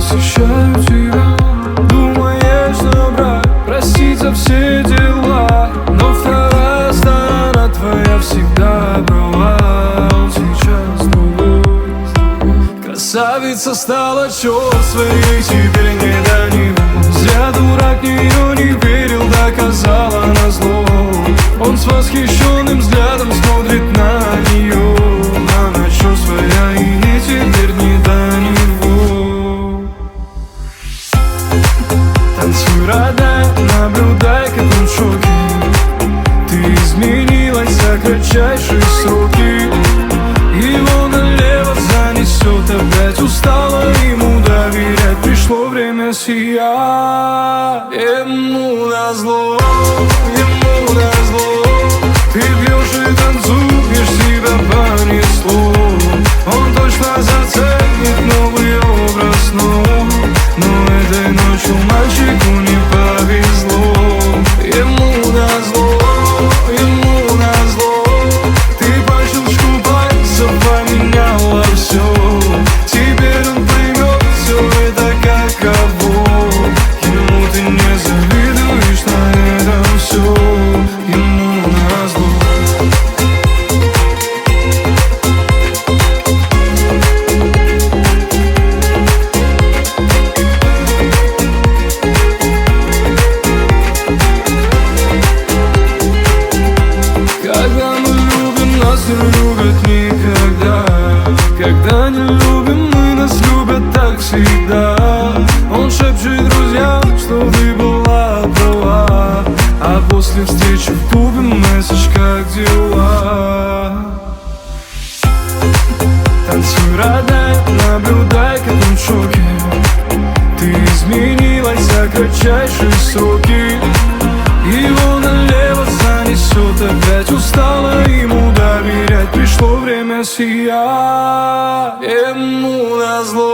посещаю тебя. Думаешь набрать, простить за все дела, но вторая сторона твоя всегда права. Он сейчас другой. Красавица стала черствой, теперь не до него. Зря дурак в нее не верил, доказала назло. Он с восхищенным взглядом смотрит на нее. Она черствая, и теперь не до него. Танцуй, родная, наблюдай, как он в шоке. Ты изменилась за кратчайшие сроки. Его налево занесет, опять устала ему доверять. Пришло время сиять. Ему назло, ему назло. Ты пьешь и танцуешь, тебя понесло. Он точно заценит новый образ, но этой ночью мальчику не повезло. Ему назло, ему назло. Ты по щелчку пальцев поменяла все. Теперь он поймет все это каково. Ему ты не завидуешь, на этом все. Ему назло. Когда мы любим, нас не любят никогда. Когда не любим мы, нас любят так всегда. Он шепчет друзьям, что ты была права, а после встречи в клубе месседж: как дела? Танцуй, родная, наблюдай, как он в шоке. Ты изменилась за кратчайшие сроки. Его налево занесет, опять устала ему доверять. Пришло время сиять. Ему назло.